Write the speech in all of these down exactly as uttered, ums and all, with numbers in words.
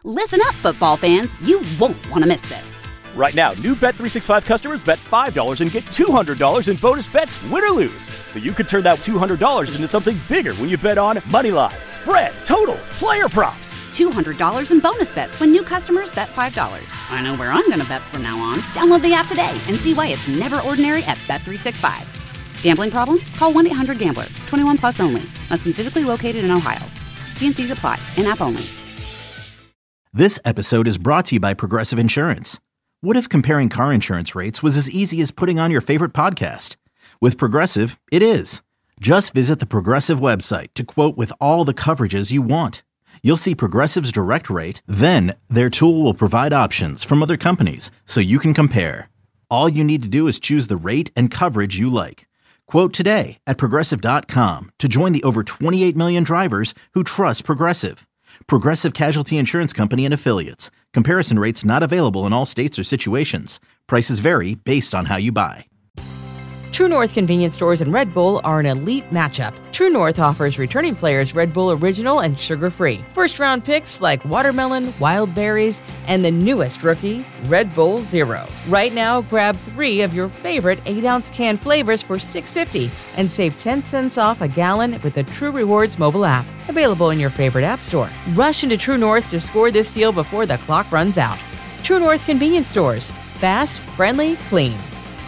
Listen up, football fans. You won't want to miss this. Right now, new Bet three sixty-five customers bet five dollars and get two hundred dollars in bonus bets, win or lose. So you could turn that two hundred dollars into something bigger when you bet on money line, spread, totals, player props. two hundred dollars in bonus bets when new customers bet five dollars. I know where I'm going to bet from now on. Download the app today and see why it's never ordinary at Bet three sixty-five. Gambling problem? Call one eight hundred gambler. twenty-one plus only. Must be physically located in Ohio. T and C's apply. In-app only. This episode is brought to you by Progressive Insurance. What if comparing car insurance rates was as easy as putting on your favorite podcast? With Progressive, it is. Just visit the Progressive website to quote with all the coverages you want. You'll see Progressive's direct rate, then their tool will provide options from other companies so you can compare. All you need to do is choose the rate and coverage you like. Quote today at Progressive dot com to join the over twenty-eight million drivers who trust Progressive. Progressive Casualty Insurance Company and Affiliates. Comparison rates not available in all states or situations. Prices vary based on how you buy. True North convenience stores and Red Bull are an elite matchup. True North offers returning players Red Bull Original and sugar-free. First-round picks like watermelon, wild berries, and the newest rookie, Red Bull Zero. Right now, grab three of your favorite eight ounce can flavors for six dollars and fifty cents and save ten cents off a gallon with the True Rewards mobile app. Available in your favorite app store. Rush into True North to score this deal before the clock runs out. True North convenience stores. Fast, friendly, clean.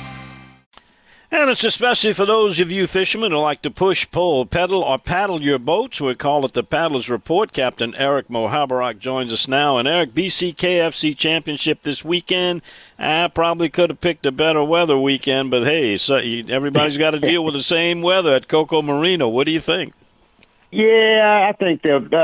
And it's especially for those of you fishermen who like to push, pull, pedal, or paddle your boats. We call it the Paddlers Report. Captain Eric Mohabarak joins us now. And Eric, B C K F C Championship this weekend. I probably could have picked a better weather weekend, but hey, so everybody's got to deal with the same weather at Coco Marino. What do you think? Yeah, I think they'll. Uh,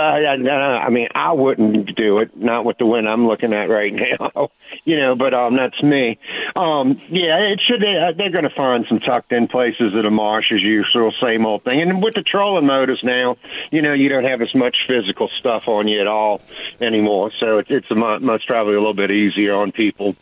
I mean, I wouldn't do it, not with the wind I'm looking at right now, you know. But um, that's me. Um, yeah, it should. Uh, they're going to find some tucked-in places at the marsh as usual, same old thing. And with the trolling motors now, you know, you don't have as much physical stuff on you at all anymore. So it, it's a much probably a little bit easier on people.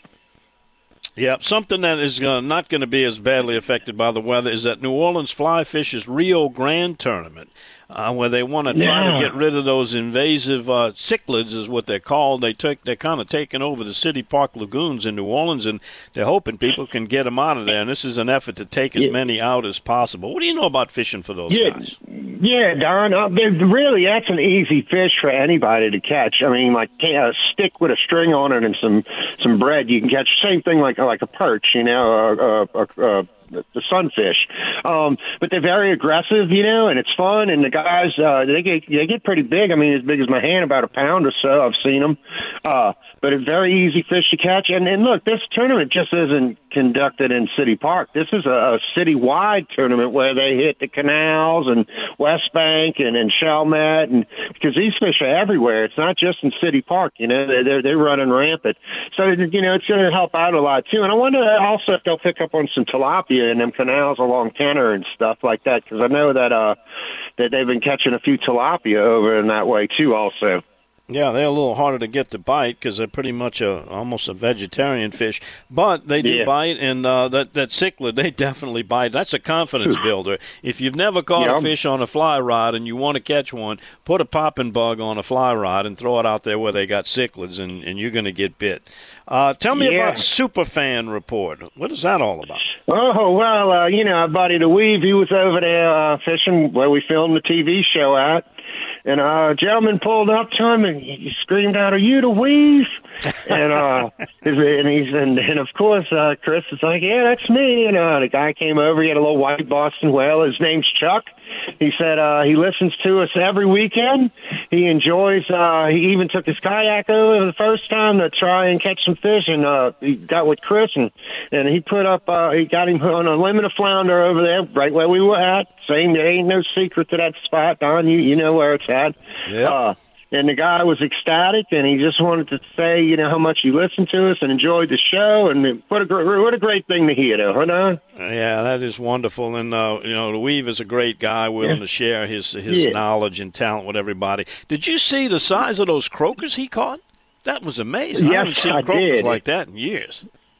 Yeah, something that is uh, not going to be as badly affected by the weather is that New Orleans Fly Fish's Rio Grande tournament, uh, where they want to try yeah. to get rid of those invasive uh, cichlids, is what they're called. They take, they're kind of taking over the City Park lagoons in New Orleans, and they're hoping people can get them out of there. And this is an effort to take as yeah. many out as possible. What do you know about fishing for those yeah. guys? Yeah, Don, uh, really, that's an easy fish for anybody to catch. I mean, like a stick with a string on it and some some bread, you can catch. Same thing like like a perch, you know, uh, uh, uh, the sunfish. Um, but they're very aggressive, you know, and it's fun. And the guys, uh, they get they get pretty big. I mean, as big as my hand, about a pound or so. I've seen them. Uh, but it's very easy fish to catch. And, and look, this tournament just isn't conducted in City Park. This is a, a city-wide tournament where they hit the canals and West Bank and, and Chalmette, and because these fish are everywhere. It's not just in City Park, you know. They're, they're running rampant. So, you know, it's going to help out a lot, too. And I wonder also if they'll pick up on some tilapia in them canals along Kenner and stuff like that, because I know that uh, that they've been catching a few tilapia over in that way, too, also. Yeah, they're a little harder to get to bite because they're pretty much a almost a vegetarian fish, but they do yeah. bite, and uh, that that cichlid, they definitely bite. That's a confidence builder. If you've never caught yeah. a fish on a fly rod and you want to catch one, put a popping bug on a fly rod and throw it out there where they got cichlids, and, and you're going to get bit. Uh, tell me yeah. about Superfan Report. What is that all about? Oh, well, uh, you know, our buddy the Weave, he was over there uh, fishing where we filmed the T V show at. And uh, a gentleman pulled up to him and he screamed out, "Are you the Weave?" and uh, and he's and, and of course uh, Chris is like, "Yeah, that's me." And uh, the guy came over. He had a little white Boston whale. His name's Chuck. He said uh, he listens to us every weekend. He enjoys. Uh, he even took his kayak over the first time to try and catch some fish, and uh, he got with Chris and and he put up. Uh, he got him on a limit of flounder over there, right where we were at. Same, there ain't no secret to that spot, Don. You you know where it's at. Yeah. Uh, and the guy was ecstatic, and he just wanted to say, you know, how much he listened to us and enjoyed the show, and what a great, what a great thing to hear, though, huh, Don? Yeah, that is wonderful, and uh, you know, the Weave is a great guy, willing yeah. to share his his yeah. knowledge and talent with everybody. Did you see the size of those croakers he caught? That was amazing. Yes, I haven't seen I croakers did. like that in years.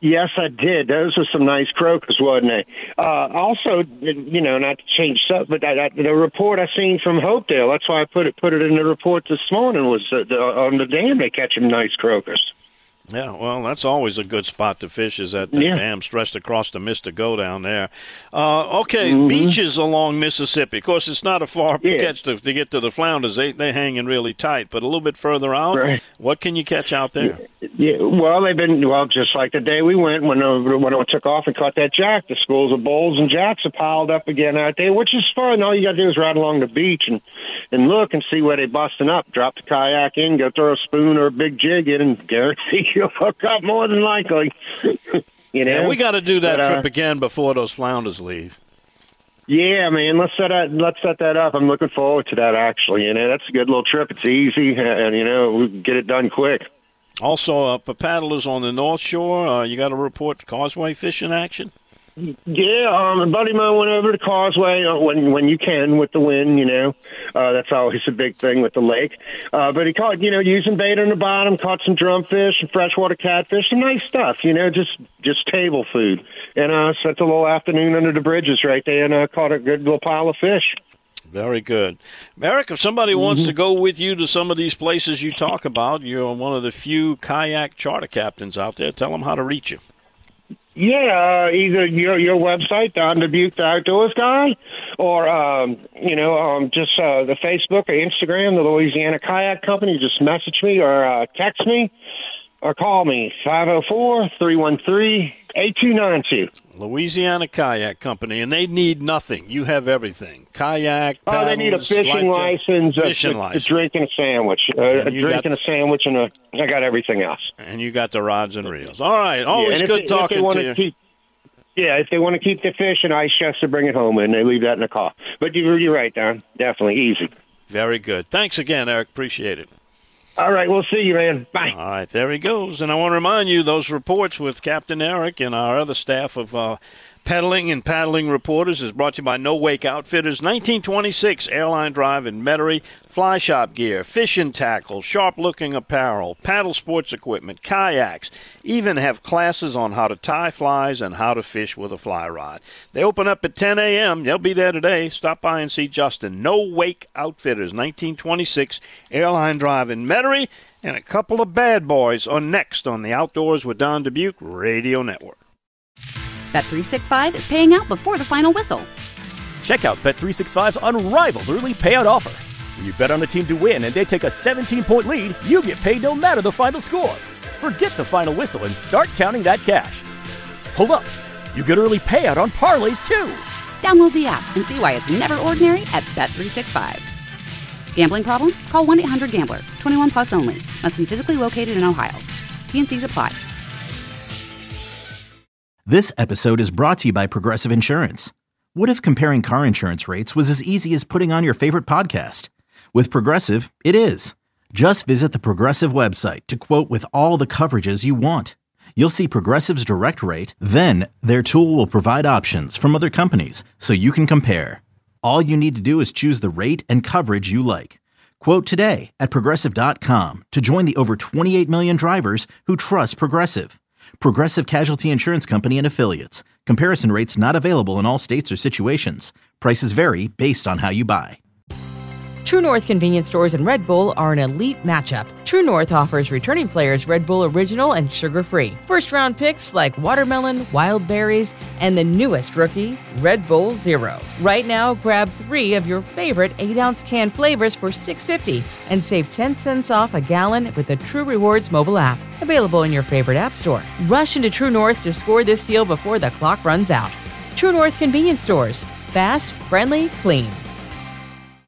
Yes, I did. Those were some nice croakers, wasn't they? Uh, also, you know, not to change stuff, but I, I, the report I seen from Hopedale, that's why I put it put it in the report this morning, was uh, the, on the dam they catch them nice croakers. Yeah, well, that's always a good spot to fish, is that, that yeah. dam stretched across the Mystico down there. Uh, okay, mm-hmm. beaches along Mississippi. Of course, it's not a far yeah. catch to, to get to the flounders. They, they're hanging really tight. But a little bit further out, right. what can you catch out there? Yeah, well, they've been, well, just like the day we went when I, when I took off and caught that jack. The schools of bowls and jacks are piled up again out there, which is fun. All you got to do is ride along the beach and, and look and see where they're busting up. Drop the kayak in, go throw a spoon or a big jig in, and guarantee you'll hook up more than likely. you know, yeah, we got to do that but, trip uh, again before those flounders leave. Yeah, man, let's set that. Let's set that up. I'm looking forward to that. Actually, you know, that's a good little trip. It's easy, and you know, we can get it done quick. Also, uh, for paddlers on the North Shore, uh, you got to report Causeway fishing action? Yeah, um, a buddy of mine went over to Causeway uh, when when you can with the wind, you know. Uh, that's always a big thing with the lake. Uh, but he caught, you know, using bait on the bottom, caught some drumfish and freshwater catfish, some nice stuff, you know, just just table food. And uh, spent a little afternoon under the bridges right there and uh, caught a good little pile of fish. Very good. Eric, if somebody mm-hmm. wants to go with you to some of these places you talk about, you're one of the few kayak charter captains out there. Tell them how to reach you. Yeah, uh, either your your website, Don Dubuque, the Outdoors Guy, or, um, you know, um, just uh, the Facebook or Instagram, the Louisiana Kayak Company. Just message me or uh, text me or call me, five oh four, three one three, eight two nine two. Louisiana Kayak Company, and they need nothing. You have everything. Kayak, paddles, oh, they need a fishing license, fishing a, license. a drink and a sandwich, uh, a drink got, and a sandwich, and a, I got everything else. And you got the rods and reels. All right, always yeah, good they, talking to you. Keep, yeah, if they want to keep the fish and ice chests to bring it home, and they leave that in the car. But you're, you're right, Don. Definitely easy. Very good. Thanks again, Eric. Appreciate it. All right, we'll see you, man. Bye. All right, there he goes. And I want to remind you, those reports with Captain Eric and our other staff of uh, pedaling and paddling reporters is brought to you by No Wake Outfitters. nineteen twenty-six Airline Drive in Metairie. Fly shop gear, fishing tackle, sharp-looking apparel, paddle sports equipment, kayaks. Even have classes on how to tie flies and how to fish with a fly rod. They open up at ten a.m. They'll be there today. Stop by and see Justin. No Wake Outfitters, nineteen twenty-six Airline Drive in Metairie. And a couple of bad boys are next on the Outdoors with Don Dubuque Radio Network. Bet three sixty-five is paying out before the final whistle. Check out Bet three sixty-five's unrivaled early payout offer. When you bet on a team to win and they take a seventeen-point lead, you get paid no matter the final score. Forget the final whistle and start counting that cash. Hold up. You get early payout on parlays, too. Download the app and see why it's never ordinary at Bet three sixty-five. Gambling problem? Call one eight hundred gambler. twenty-one plus only. Must be physically located in Ohio. T and C's apply. This episode is brought to you by Progressive Insurance. What if comparing car insurance rates was as easy as putting on your favorite podcast? With Progressive, it is. Just visit the Progressive website to quote with all the coverages you want. You'll see Progressive's direct rate, then their tool will provide options from other companies so you can compare. All you need to do is choose the rate and coverage you like. Quote today at Progressive dot com to join the over twenty-eight million drivers who trust Progressive. Progressive Casualty Insurance Company and Affiliates. Comparison rates not available in all states or situations. Prices vary based on how you buy. True North convenience stores and Red Bull are an elite matchup. True North offers returning players Red Bull Original and sugar-free. First-round picks like watermelon, wild berries, and the newest rookie, Red Bull Zero. Right now, grab three of your favorite eight-ounce can flavors for six dollars and fifty cents and save ten cents off a gallon with the True Rewards mobile app. Available in your favorite app store. Rush into True North to score this deal before the clock runs out. True North convenience stores. Fast, friendly, clean.